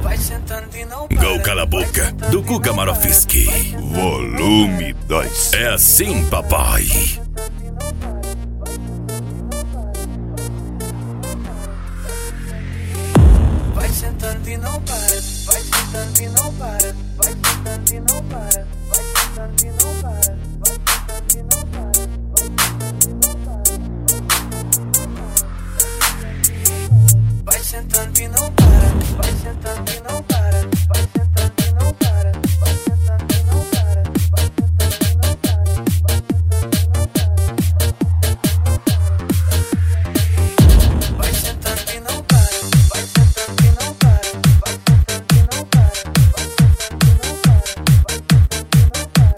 Gol Cala a Boca, do Guga Marofsky. Volume 2. É assim, papai. Vai sentando e não para, vai sentando e não para, vai sentando e não para, vai sentando e não para, vai sentando e não para, vai sentando e não para, vai sentando e não para, vai sentando e não para, vai sentando e não para, vai sentando e não para, vai sentando e não para, vai sentando e não para, vai sentando e não para, vai sentando e não para, vai sentando e não para,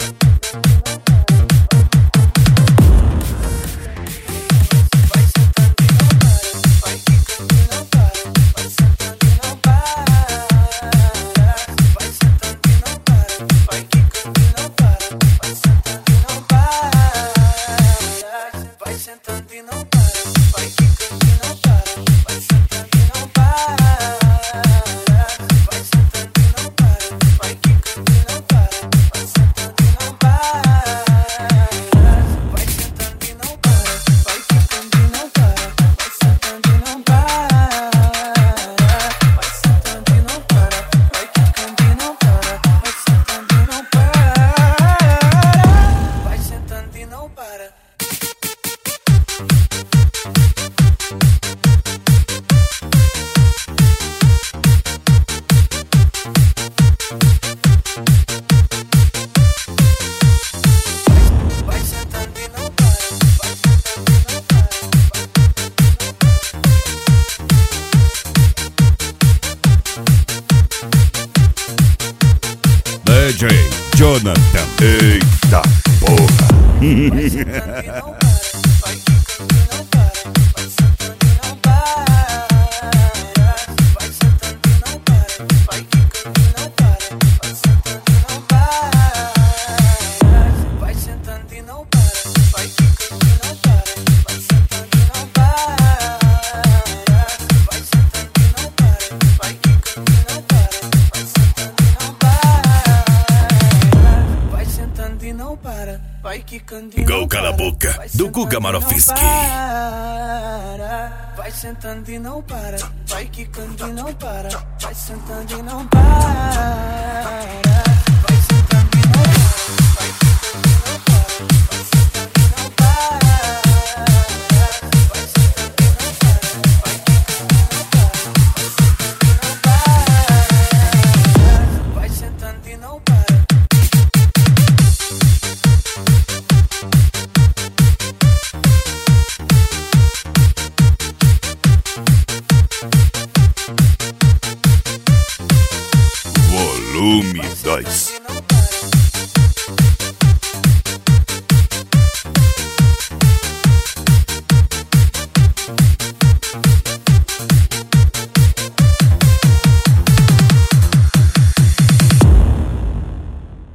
vai sentando e não para, vai quicando e não para, vai sentando e não para, vai sentando e não para, vai quicando e não para, vai sentando e não para, vai sentando e não para, vai quicando e não para, vai sentando e não para, vai sentando e não para, vai quicando e não para, vai sentando e não para, vai sentando e não para, vai quicando e não para, vai sentando e não para, vai sentando e não para, vai quicando e não para, vai sentando e não para, vai sentando e não para. Vai sentando e não para, vai sentando e não para, DJ Jonathan. Eita porra. vai sentando e não para, vai quicando e não para, vai sentando e não para, vai sentando e não para, vai quicando e não para, vai sentando e não para, vai sentando e não para, vai quicando e não para, vai sentando e não para, vai sentando e não para, vai quicando e não para, vai sentando e não para, vai sentando e não para, vai quicando e não Gol Cala a Boca, do Guga Marofsky. Vai sentando e não para, vai quicando e não para, vai sentando e não para, vai sentando e não para, vai quicando e não para, vai sentando e não para, vai sentando e não para, vai quicando e não para, vai sentando e não para. Volume 2.